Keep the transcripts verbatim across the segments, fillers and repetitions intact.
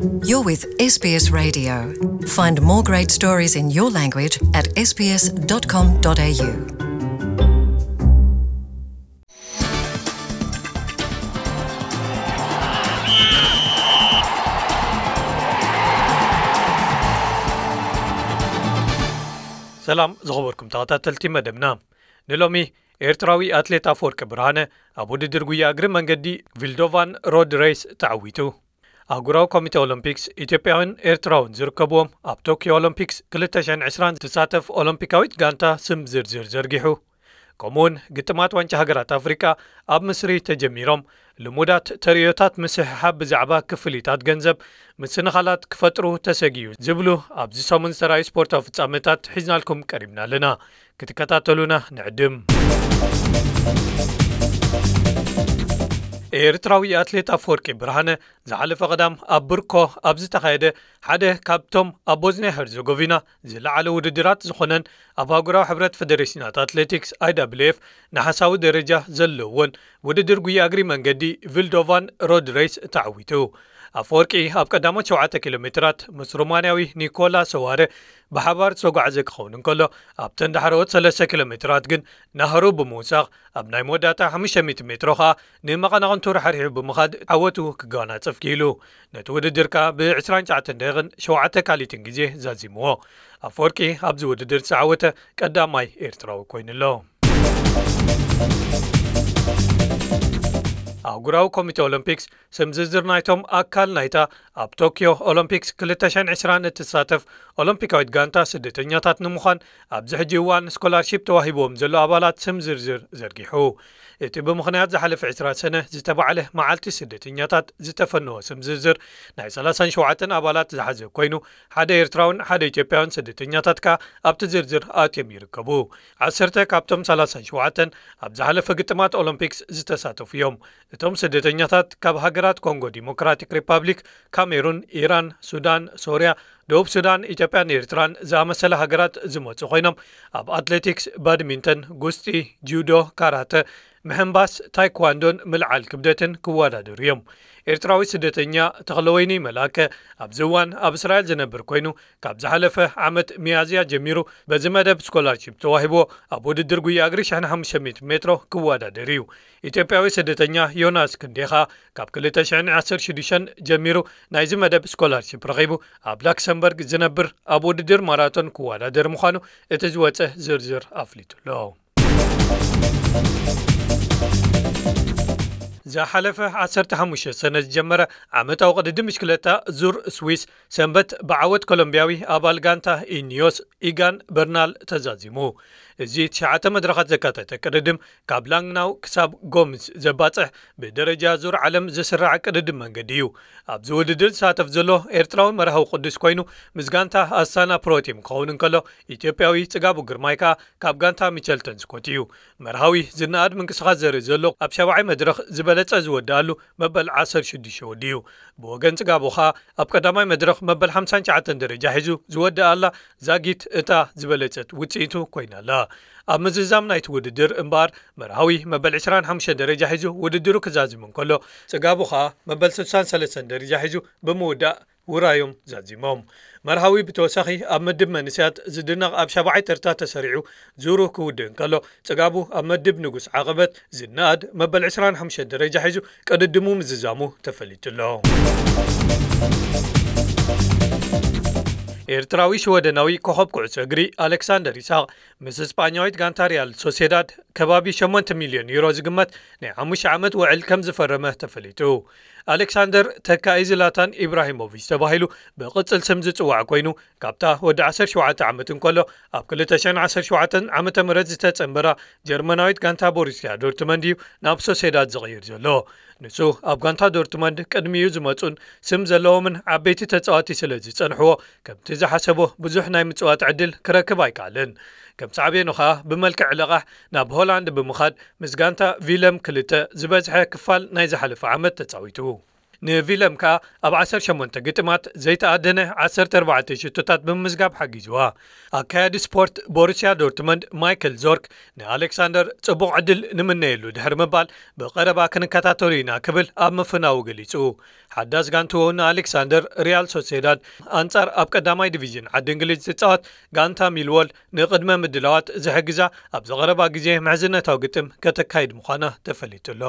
You're with S B S Radio. Find more great stories in your language at s b s dot com dot a u. سلام زغبركم تغطاتلتي مدبنا نلومي ኤርትራዊ አትሌት አፈወርቂ ብርሃነ ኣብ ውድድር ጉያ እግሪ መንገዲ ቪልዶቫን ሮድ ሬስ ተዓዊቱ ኣህጉራዊ ኮሚቴ ኦሎምፒክስ ኢትዮጵያውን ኤርትራውን ዝርከብዎም ኣብ ቶኪዮ ኦሎምፒክስ ክልተ ሽሕን ዕስራን ዝሳተፍ ኦሎምፒካዊት ጋንታ ስም ዝርዝር ዘርጊሑ ከምኡውን ግጥማት ዋንጫ ሃገራት ኣፍሪቃ ኣብ ምስሪ ተጀሚሮም ልሙዳት ተርዮታት ምስሕሓብ ብዛዕባ ክፍሊታት ገንዘብ ምስንኻላት ክፈጥሩ ተሰጊዩ ዝብሉ ኣብዚ ሰሙን ዝተራእዩ ስፖርታዊ ፍጻመታት ሒዝናልኩም ቀሪብና ኣለና ክትከታተሉና ንዕድም ኤርትራዊ አትሌት አፈወርቂ ብርሃነ ዝሓለፈ ቀዳም ኣብ ብርኮ ኣብ ዝተኻየደ ሓደ ካብቶም ኣብ ቦዝኒያ ሄርዘጎቪና ዝለዓለ ውድድራት ዝኾነን ኣብ ሃገራዊ ሕብረት ፌደሬሽናት አትሌቲክስ አይ ደብልዩ ኤፍ ናሓሳዊ ደረጃ ዘለዎን ውድድር ጉያ እግሪ መንገዲ ቪልዶቫን ሮድ ሬስ ተዓዊቱ አፈወርቂ ኣብ ቀዳሞት ሸውዓተ ኪሎ ሜትራት ምስ ሩማንያዊ ኒኮላ ሰዋረ ብሓባር ተጓዓዘ ክኸውን እንከሎ ኣብ ተንዳሕረወት ሰለስተ ኪሎ ሜትራት ግን ናህሩ ብምውሳኽ ኣብ ናይ መወዳእታ ሓሙሽተ ሚእቲ ሜትሮ ኸኣ ንመቐናቕንቱ ረሓሪሑ ብምኻድ ዓወቱ ክጓናፀፍ ኪኢሉ ነቲ ውድድር ከዓ ብ29 ደቂቕን ሸውዓተ ካሊትን ግዜ ዛዚምዎ አፈወርቂ ኣብዚ ውድድር ዝተዓወተ ቀዳማይ ኤርትራዊ ኮይኑሎ ኣህጉራዊ ኮሚቴ ኦሎምፒክስ ስም ዝርዝር ናይቶም ኣካል ናይታ ኣብ ቶኪዮ ኦሎምፒክስ ክልተ ሽሕን ዕስራን እትሳተፍ ኦሎምፒካዊት ጋንታ ስደተኛታት ንምዃን ኣብዚ ሕጂ እዋን ስኮላርሺፕ ተዋሂቦም ዘሎ ኣባላት ስም ዝርዝር ዘርጊሑ እቲ ብምኽንያት ዝሓለፈ ዕስራ ሰነ ዝተባዕለ መዓልቲ ስደተኛታት ዝተፈነወ ስም ዝርዝር ናይ ሰላሳን ሸውዓተን ኣባላት ዝሓዘ ኮይኑ ሓደ ኤርትራውን ሓደ ኢትዮጵያውን ስደተኛታት ከዓ ኣብቲ ዝርዝር ኣትዮም ይርከቡ ዓሰርተ ካብቶም ሰላሳን ሸውዓተን ኣብ ዝሓለፈ ግጥማት ኦሎምፒክስ ዝተሳተፉ እዮም እቶም ስደተኛታት ካብ ሃገራት ኮንጎ ዲሞክራቲክ ሪፐብሊክ ካሜሩን ኢራን ሱዳን ሶርያ ደቡብ ሱዳን ኢትዮጵያን ኤርትራን ዝኣመሰለ ሃገራት ዝመፁ ኮይኖም ኣብ አትሌቲክስ ባድሚንተን ጉስጢ ጁዶ ካራተ ምሕንባስ ታይኳንዶን ምልዓል ክብደትን ክወዳደሩ እዮም ኤርትራዊ ስደተኛ ተኽለወይኒ መላከ ኣብ ዝዋን ኣብ እስራኤል ዝነብር ኮይኑ ካብ ዝሓለፈ ዓመት ሚያዝያ ጀሚሩ በዚ መደብ ስኮላርሺፕ ተዋሂቦ ኣብ ውድድር ጉያ እግሪ ሽሕን ሓሙሽተ ሚእቲ ሜትሮ ክወዳደር እዩ ኢትዮጵያዊ ስደተኛ ዮናስ ክንዴኻ ካብ ክልተ ሽሕን ዓሰርተ ሽዱሽተ ጀሚሩ ናይዚ መደብ ስኮላርሺፕ ረኺቡ ኣብ ላክሰምበርግ ዝነብር ኣብ ውድድር ማራቶን ክወዳደር ምዃኑ እቲ ዝወፀ ዝርዝር ኣፍሊጡሎ ዝሓለፈ ዓሰርተ ሓሙሽተ ሰነ ዝጀመረ ዓመታዊ ቅድድም ብሽክለታ ዙር ስዊስ ሰንበት ብዓወት ኮሎምቢያዊ ኣባል ጋንታ ኢኒዮስ ኢጋን በርናል ተዛዚሙ እዚ ትሽዓተ መድረኻት ዘካተተ ቅድድም ካብ ላንግናው ክሳብ ጎምዝ ዘባፅሕ ብደረጃ ዙር ዓለም ዝስራዕ ቅድድም መንገዲ እዩ ኣብዚ ውድድር ዝሳተፍ ዘሎ ኤርትራዊ መርሃዊ ቅዱስ ኮይኑ ምስ ጋንታ ኣስታና ፕሮቲም ክኸውን እንከሎ ኢትዮጵያዊ ጽጋቡ ግርማይ ከዓ ካብ ጋንታ ሚቸልተን ስኮት እዩ መርሃዊ ዝነኣድ ምንቅስቓስ ዘርኢ ዘሎ ኣብ ሸብዓይ መድረኽ ዝበለጸ ዝወዳሉ መበል ዓሰርተ ሽዱሽተ ወዲ እዩ ብወገን ጽጋቡ ከዓ ኣብ ቀዳማይ መድረኽ መበል ሓምሳን ሸውዓተን ደረጃ ሒዙ ዝወድእ ኣላ ዛጊት እታ ዝበለጸት ውጽኢቱ ኮይናላ ኣብ ምዝዛም ናይቲ ውድድር እምበር መርሃዊ መበል ዕስራን ሓሙሽተ ደረጃ ሒዙ ውድድሩ ክዛዝም እንከሎ ጽጋቡ ከዓ መበል ስልሳን ሰለስተን ደረጃ ሒዙ ብምውዳእ ውራዮም ዛዚሞም መርሃዊ ብተወሳኺ ኣብ ምድብ መንስያት ዝድነቕ ኣብ ሸብዓይ ተርታ ተሰሪዑ ዙሩ ክውድእ እንከሎ ጽጋቡ ኣብ ምድብ ንጉስ ዓቐበት ዝነኣድ መበል ዕስራን ሓሙሽተ ደረጃ ሒዙ ቅድድሙ ምዝዛሙ ተፈሊጡሎ ኤርትራዊ ሽወደናዊ ኮኸብ ኩዕሶ እግሪ ኣሌክሳንደር ይስሐቅ ምስ እስጳኛዊት ጋንታ ሪያል ሶሴዳድ ከባቢ ሸሞንተ ሚልዮን ዩሮ ዝግመት ናይ ሓሙሽተ ዓመት ውዕል ከም ዝፈረመ ተፈሊጡ ኣሌክሳንደር ተካኢ ዝላታን ኢብራሂሞቪች ተባሂሉ ብቕጽል ስም ዝጽዋዕ ኮይኑ ካብታ ወዲ ዓሰርተ ሸውዓተ ዓመት እንከሎ ኣብ ክልተ ሽሕን ዓሰርተ ሸውዓተ ዓመተ ምህረት ዝተጸንበራ ጀርመናዊት ጋንታ ቦሩሲያ ዶርትመንድ እዩ ናብ ሶሴዳድ ዝቕይር ዘሎ ንሱ ኣብ ጋንታ ዶርትመንድ ቅድሚኡ ዝመጹን ስም ዘለዎምን ዓበይቲ ተጻዋቲ ስለ ዝጸንሕዎ ከምቲ ዝሓሰቦ ብዙሕ ናይ ምጽዋት ዕድል ክረክብ ኣይከኣልን ከም ሳዕቤኑ ኸኣ ብመልክዕ ልቓሕ ናብ ሆላንድ ብምኻድ ምስ ጋንታ ቪለም ክልተ ዝበዝሐ ክፋል ናይ ዝሓለፈ ዓመት ተጻዊቱ ንቪለም ከዓ ኣብ ዓሰርተ ሸሞንተ ግጥማት ዘይተኣደነ ዓሰርተ ኣርባዕተ ሽቶታት ብምዝጋብ ሓጊዝዋ። ኣካያዲ ስፖርት ቦሩስያ ዶርትመንድ ማይክል ዞርክ ንኣሌክሳንደር ጽቡቕ ዕድል ንምነየሉ ድሕሪ ምባል ብቐረባ ክንከታተሉ ኢና ክብል ኣብ ምፍናው ገሊጹ። ሓዳስ ጋንትኡ ንኣሌክሳንደር ሪያል ሶሴዳድ ኣንጻር ኣብ ቀዳማይ ዲቪዥን ዓዲ እንግሊዝ ዝጻወት ጋንታ ሚልዎል ንቅድመ ምድላዋት ዝሕግዛ ኣብ ዝቐረባ ግዜ ምሕዝነታዊ ግጥም ከተካይድ ምዃና ተፈሊጡሎ።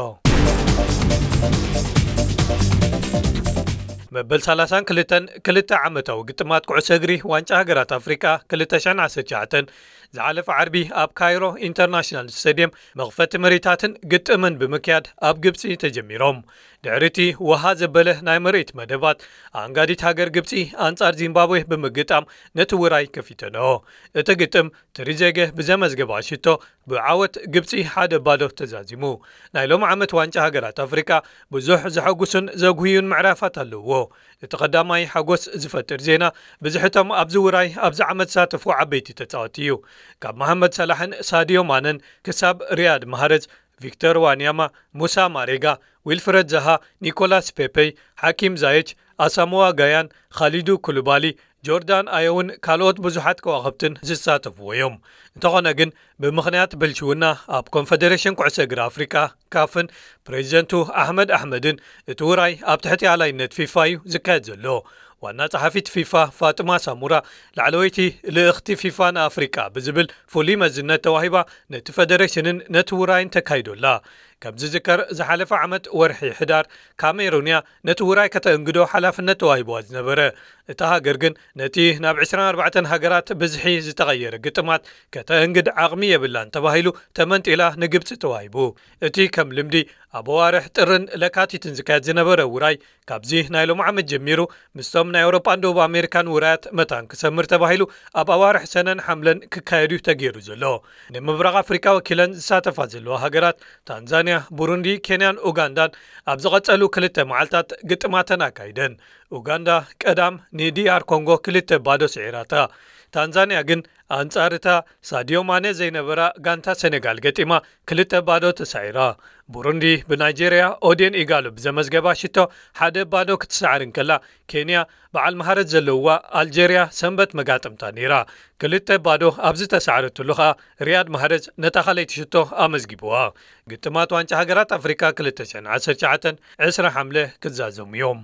መበል ሰላሳን ክልተን ክልተ ዓመታዊ ግጥማት ኩዕሶ እግሪ ዋንጫ ሃገራት ኣፍሪካ ክልተ ሽሕን ዓሰርተ ትሽዓተ ዝዓለፈ ዓርቢ ኣብ ካይሮ ኢንተርናሽናል ስታድየም መኽፈቲ መሬታትን ግጥምን ብምክያድ ኣብ ግብፂ ተጀሚሮም። ድሕሪቲ ውሃ ዘበለ ናይ መሬት መደባት ኣንጋዲት ሃገር ግብፂ ኣንጻር ዚምባብዌ ብምግጣም ነቲ ውራይ ከፊተነኦ። እቲ ግጥም ትሪዜጌ ብዘመዝገባ ሽቶ ብዓወት ግብፂ ሓደ ባዶ ተዛዚሙ። ናይ ሎም ዓመት ዋንጫ ሃገራት ኣፍሪካ ብዙሕ ዘሐጉሱን ዘጉህዩን ምዕራፋት ኣለዎ። እቲ ቀዳማይ ሓጎስ ዝፈጥር ዜና ብዝሕቶም ኣብዚ ውራይ ኣብዚ ዓመት ሳተፉ ዓበይቲ ተጻወቲ እዩ። ካብ መሐመድ ሰላሕን ሳዲዮ ማነን ክሳብ ሪያድ ማህረዝ፣ ቪክተር ዋንያማ፣ ሙሳ ማሬጋ፣ ዊልፍረድ ዘሃ፣ ኒኮላስ ፔፔይ፣ ሓኪም ዛየች፣ ኣሳሞዋ ጋያን፣ ኻሊዱ ኩሉባሊ፣ ጆርዳን ኣየውን ካልኦት ብዙሓት ከዋኽብትን ዝሳተፍዎ እዮም። እንተኾነ ግን ብምኽንያት ብልሽውና ኣብ ኮንፌደሬሽን ኩዕሶ እግሪ ኣፍሪካ ካፍን ፕሬዚደንቱ ኣሕመድ ኣሕመድን እቲ ውራይ ኣብ ትሕቲ ኣላይነት ፊፋ እዩ ዝካየድ ዘሎ። ዋና ጸሓፊት ፊፋ ፋጥማ ሳሙራ ላዕለወይቲ ልእኽቲ ፊፋ ንኣፍሪካ ብዝብል ፍሉይ መዝነት ተዋሂባ ነቲ ፌደሬሽንን ነቲ ውራይን ተካይዶላ። ከም ዝዝከር ዝሓለፈ ዓመት ወርሒ ሕዳር ካሜሩንያ ነቲ ውራይ ከተእንግዶ ሓላፍነት ተዋሂብዋ ዝነበረ። እታ ሃገር ግን ነቲ ናብ عشرين وأربعة ሃገራት ብዝሒ ዝተቐየረ ግጥማት ከተእንግድ ዓቕሚ የብላን ተባሂሉ ተመንጢላ ንግብፂ ተዋሂቡ። እቲ ከም ልምዲ ኣብ ኣዋርሕ ጥርን ለካቲትን ዝካየድ ዝነበረ ውራይ ካብዚ ናይ ሎም ዓመት ጀሚሩ ምስቶም ናይ ኣውሮፓን ደቡብ ኣሜሪካን ውራያት መታን ክሰምር ተባሂሉ ኣብ ኣዋርሕ ሰነን ሓምለን ክካየዱ ተገይሩ ዘሎ። ንምብራቕ ኣፍሪካ ወኪለን ዝሳተፋ ዘለዋ ሃገራት ታንዛንያ፣ ቡሩንዲ፣ ኬንያን፣ ኡጋንዳን ኣብ ዝቐጸሉ ክልተ መዓልታት ግጥማተን ኣካይደን። ኡጋንዳ ቀዳም ንዲአር ኮንጎ ክልተ ባዶ ስዒራታ። ታንዛንያ ግን ኣንጻርታ ሳዲዮ ማኔ ዘይነበራ ጋንታ ሴኔጋል ገጢማ ክልተ ባዶ ተሳዒራ። ቡሩንዲ ብናይጄርያ ኦዴን ኢጋሉ ብዘመዝገባ ሽቶ ሓደ ባዶ ክትሰዓር እንከላ ኬንያ በዓል መሃረት ዘለውዋ ኣልጄርያ ሰንበት መጋጥምታ ነይራ። ክልተ ባዶ ኣብ ዝተሰዓረትሉ ኸኣ ሪያድ ማህረዝ ነታ ኻለይቲ ሽቶ ኣመዝጊብዋ። ግጥማት ዋንጫ ሃገራት ኣፍሪካ ክልተ ሽሕን ዓሰርተ ትሽዓተ ዕስራ ሐምለ ክዛዘሙ እዮም።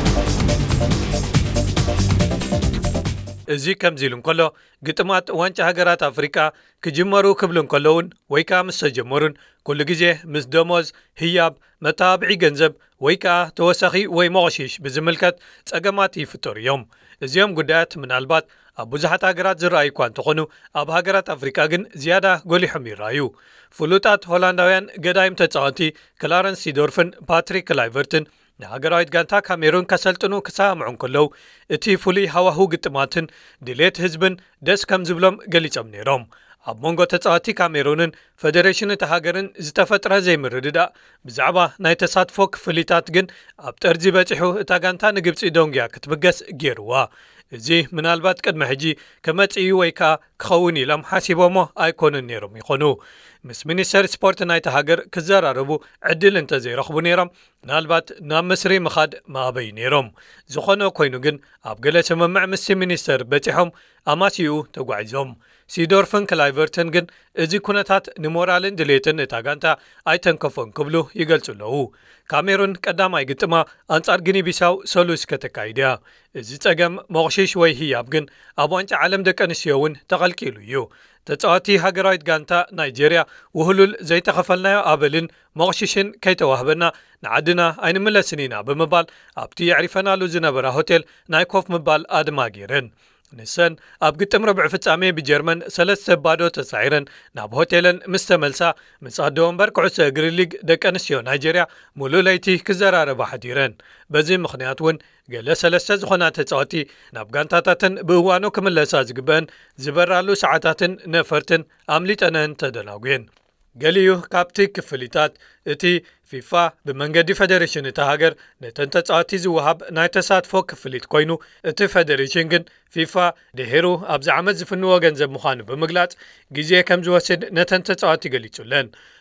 እዚ ከምዚ ኢሉ እንከሎ ግጥማት ዋንጫ ሃገራት ኣፍሪካ ክጅመሩ ክብሉ እንከለውን ወይ ከዓ ምስ ተጀመሩን ኩሉ ግዜ ምስ ደሞዝ ህያብ መታብዒ ገንዘብ ወይ ከዓ ተወሳኺ ወይ መቕሺሽ ብዝምልከት ጸገማት ይፍጠሩ እዮም። እዚኦም ጉዳያት ምናልባት ኣብ ብዙሓት ሃገራት ዝረኣዩ እኳ እንተኾኑ ኣብ ሃገራት ኣፍሪካ ግን ዝያዳ ጎሊሖም ይረኣዩ። ፍሉጣት ሆላንዳውያን ገዳይም ተጻወቲ ክላረንስ ሲዶርፍን ፓትሪክ ክላይቨርትን ንሃገራዊት ጋንታ ካሜሩን ከሰልጥኑ ክሰምዑ ከለው እቲ ፍሉይ ሃዋህው ግጥማትን ድሌት ህዝብን ደስ ከም ዝብሎም ገሊጾም ነይሮም። ኣብ መንጎ ተጻዋቲ ካሜሩንን ፌደሬሽን እቲ ሃገርን ዝተፈጥረ ዘይምርድዳእ ብዛዕባ ናይ ተሳትፎ ክፍሊታት ግን ኣብ ጠርዚ በፂሑ እታ ጋንታ ንግብፂ ዶንግያ ክትብገስ ገይርዋ። እዚ ምናልባት ቅድመ ሕጂ ከመጽኡ ወይ ከዓ ክኸውን ኢሎም ሓሲቦሞ ኣይኮኑን ነይሮም ይኾኑ። ምስ ሚኒስተር ስፖርት ናይቲ ሃገር ክዘራረቡ ዕድል እንተዘይረኽቡ ነይሮም ምናልባት ናብ ምስሪ ምኻድ ማዕበዩ ነይሮም። ዝኾነ ኮይኑ ግን ኣብ ገለ ስምምዕ ምስ ሚኒስተር በፂሖም ኣማሲኡ ተጓዒዞም። ሲዶርፍን ክላይቨርትን ግን እዚ ኩነታት ንሞራልን ድሌትን እታ ጋንታ ኣይተንከፎን ክብሉ ይገልጹ ኣለዉ። ካሜሩን ቀዳማይ ግጥማ ኣንጻር ግኒ ቢሳው ሰሉስ ከተካይድያ። እዚ ጸገም መቕሺሽ ወይ ህያብ ግን ኣብ ዋንጫ ዓለም ደቂ ኣንስትዮ እውን ተቐልቂሉ እዩ። ተጻዋቲ ሃገራዊት ጋንታ ናይጄርያ ውህሉል ዘይተኸፈልናዮ ኣበልን መቕሺሽን ከይተዋህበና ንዓድና ኣይንምለስን ኢና ብምባል ኣብቲ የዕሪፈናሉ ዝነበራ ሆቴል ናይ ኮፍ ምባል ኣድማ ገይረን። ንሰን ኣብ ግጥም ረብዒ ፍጻሜ ብጀርመን ሰለስተ ባዶ ተሳዒረን ናብ ሆቴልን ምስ ተመልሳ ምስ ኣደ ወንበር ኩዕሶ እግሪ ሊግ ደቂ ኣንስትዮ ናይጄርያ ሙሉእ ለይቲ ክዘራረባ ሓዲረን። በዚ ምኽንያት እውን ገለ ሰለስተ ዝኾና ተጻዋቲ ናብ ጋንታታትን ብእዋኑ ክምለሳ ዝግበአን ዝበራሉ ሰዓታትን ነፈርትን ኣምሊጠነን ተደናጉየን። ገሊዩ ካብቲ ክፍሊታት እቲ ፊፋ ብመንገዲ ፌደሬሽን እቲ ሃገር ነተን ተጻዋቲ ዝወሃብ ናይ ተሳትፎ ክፍሊት ኮይኑ እቲ ፌደሬሽን ግን ፊፋ ድሒሩ ኣብዚ ዓመት ዝፍንዎ ገንዘብ ምዃኑ ብምግላጽ ግዜ ከም ዝወስድ ነተን ተጻዋቲ ገሊጹለን።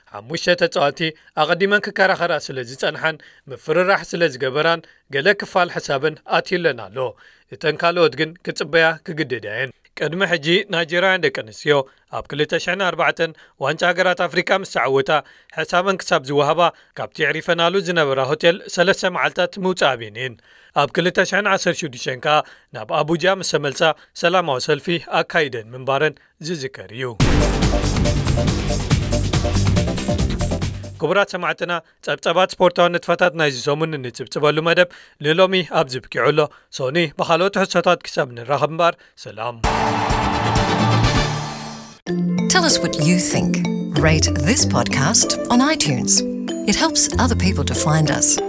ሓሙሽተ ተጻዋቲ ኣቐዲመን ክከራኸራ ስለ ዝጸንሓን ምፍርራሕ ስለ ዝገበራን ገለ ክፋል ሕሳብን ኣትዩለን ኣሎ እተን ካልኦት ግን ክጽበያ ክግደዳየን ቅድሚ ሕጂ ናይጀርያን ደቂ ኣንስትዮ ኣብ ክልተ ሽሕን ኣርባዕተን ዋንጫ ሃገራት ኣፍሪካ ምስ ተዓወታ ሕሳበን ክሳብ ዝወሃባ ካብቲ ዕሪፈናሉ ዝነበራ ሆቴል ሰለስተ መዓልታት ምውፃእ ኣብየን ኣብ ክልተ ሽሕን ዓሰርተ ሽዱሽተ ከዓ ናብ ኣቡጃ ምስ ተመልሳ ሰላማዊ ሰልፊ ኣካይደን ምንባረን ዝዝከር እዩ ክቡራት ሰማዕትና ጸብጸባት ስፖርታዊ ንጥፈታት ናይዚ ሰሙን እንጽብጽበሉ መደብ ንሎሚ ኣብ ዝብኪዑ ኣሎ ሶኒ ብኻልኦት ሕቶታት ክሳብ ንራኸብ እምበር ሰላም Tell us what you think. Rate this podcast on iTunes. It helps other people to find us.